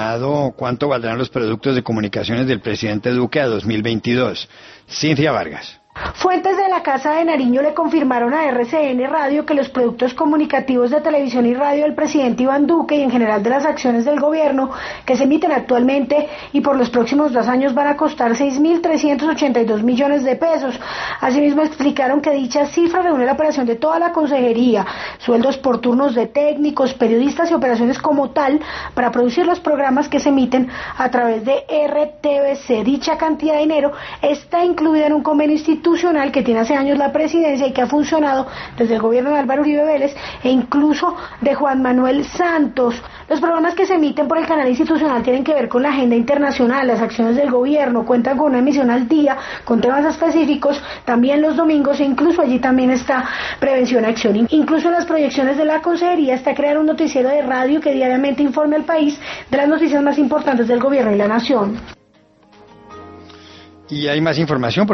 ¿Cuánto valdrán los productos de comunicaciones del presidente Duque a 2022? Cintia Vargas. Fuentes de la Casa de Nariño le confirmaron a RCN Radio que los productos comunicativos de televisión y radio del presidente Iván Duque y en general de las acciones del gobierno que se emiten actualmente y por los próximos 2 años van a costar 6.382 millones de pesos. Asimismo explicaron que dicha cifra reúne la operación de toda la consejería, sueldos por turnos de técnicos, periodistas y operaciones como tal para producir los programas que se emiten a través de RTBC. Dicha cantidad de dinero está incluida en un convenio institucional que tiene hace años la presidencia y que ha funcionado desde el gobierno de Álvaro Uribe Vélez e incluso de Juan Manuel Santos. Los programas que se emiten por el canal institucional tienen que ver con la agenda internacional, las acciones del gobierno, cuentan con una emisión al día, con temas específicos, también los domingos e incluso allí también está Prevención Acción. Incluso en las proyecciones de la consejería está crear un noticiero de radio que diariamente informe al país de las noticias más importantes del gobierno y la nación. Y hay más información.